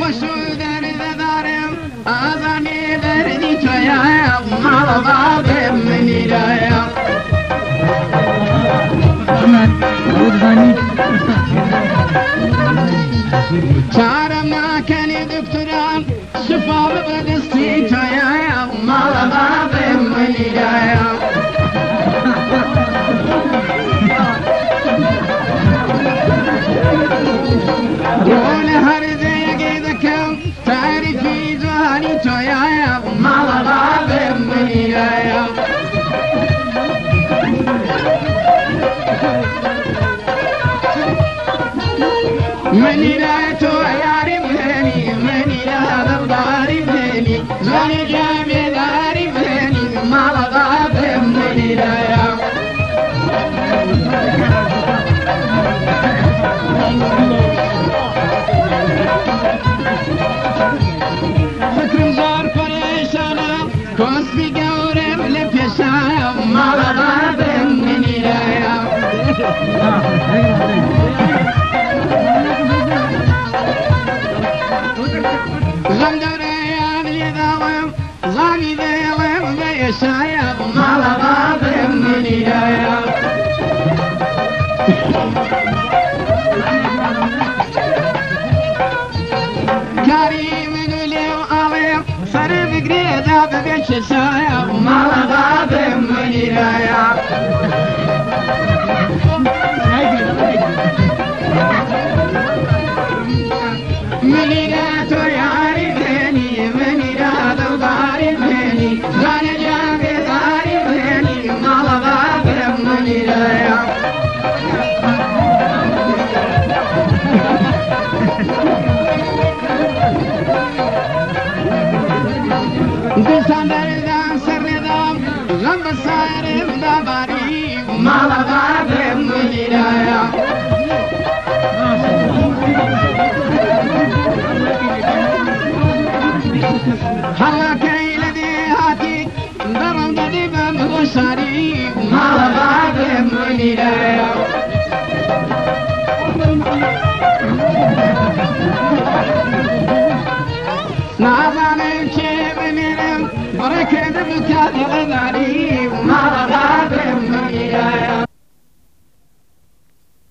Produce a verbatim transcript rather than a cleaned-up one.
خوشو درد دارم آزانی دردی تویا مال باب منی رایا چارم ناکنی دکتران شفا بدستی تویا مال باب منی رایا رول هر زیگی دکم تعریفی جوانی تویا مال باب منی رایا منی را تو یاری منی منی را دباری منی زنی جامی داری منی مال باب منی رایا فکرم زار پریشانم کاسبی گورم لپیشم مال باب منی رایا غم دوريان يداوم غامي ذيلم بيشايب مال باب مني رايا كريم قولي وعليم صرف قريدة ببيش شايب مال باب مني رايا مني راتو ياري بيني مني راتو داري بيني غانا جامي داري بيني مال باب مني رايا دسان دردان سردام غم بصارم دباري مال باب مني رايا هلا كي لدي هاتي درم ددي بمغشاري مال باب مني رايا